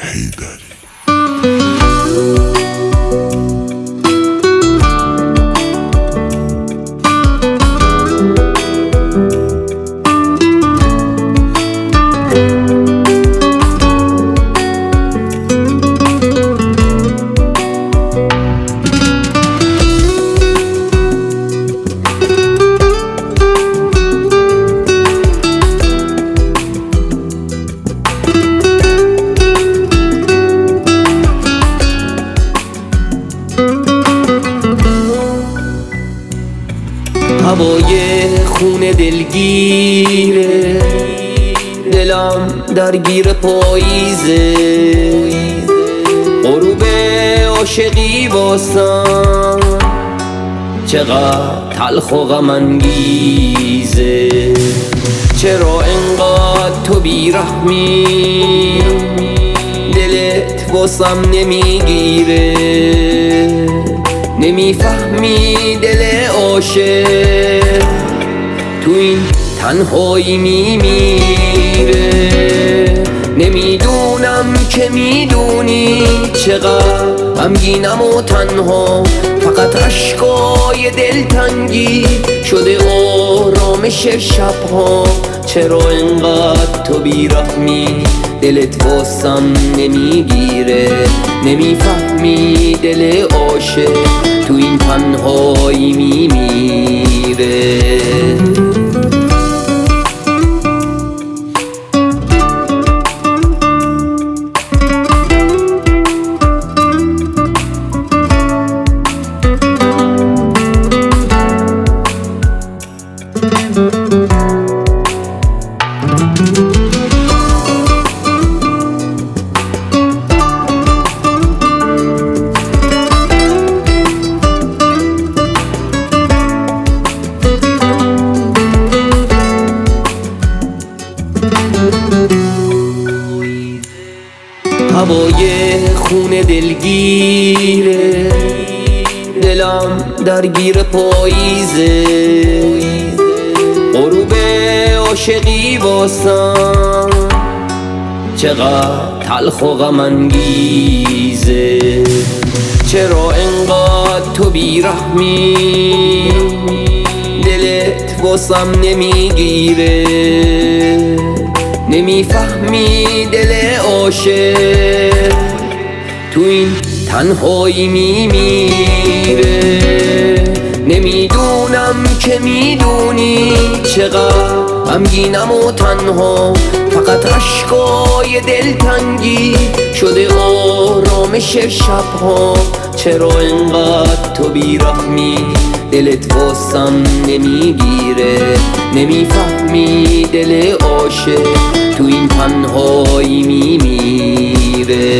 حیدری. هوای خون دلگیره، دلم درگیر پاییزه، غروب عاشقی واسم چقدر تلخ و غم انگیزه. چرا انقدر تو بیرحمی، دلت واسم نمیگیره، نمیفهمی دل عاشق تو این تنهایی میمیره. نمیدونم که میدونی چقدر غمگینم و تنها، فقط اشکای دلتنگی شده آرامش شبها. چرا اینقدر تو بیرحمی، دلت واسم نمیگیره، نمیفهمی دل عاشق تو این تنهایی میمیره. هوای خون دلگیره، دلم درگیر پاییزه، غروب عاشقی واسم چقدر تلخ و غم انگیزه. چرا انقدر تو بیرحمی، دلت واسم نمیگیره، نمیفهمی دل عاشق تو این تنهایی میمیره. نمیدونم که میدونی چقدر غمگینم و تنها، فقط اشکای دلتنگی شده آرامش شبها. چرا اینقدر تو بیرحمی، دلت واسم نمیگیره، نمیفهمی دل عاشق تو این تنهایی میمیره.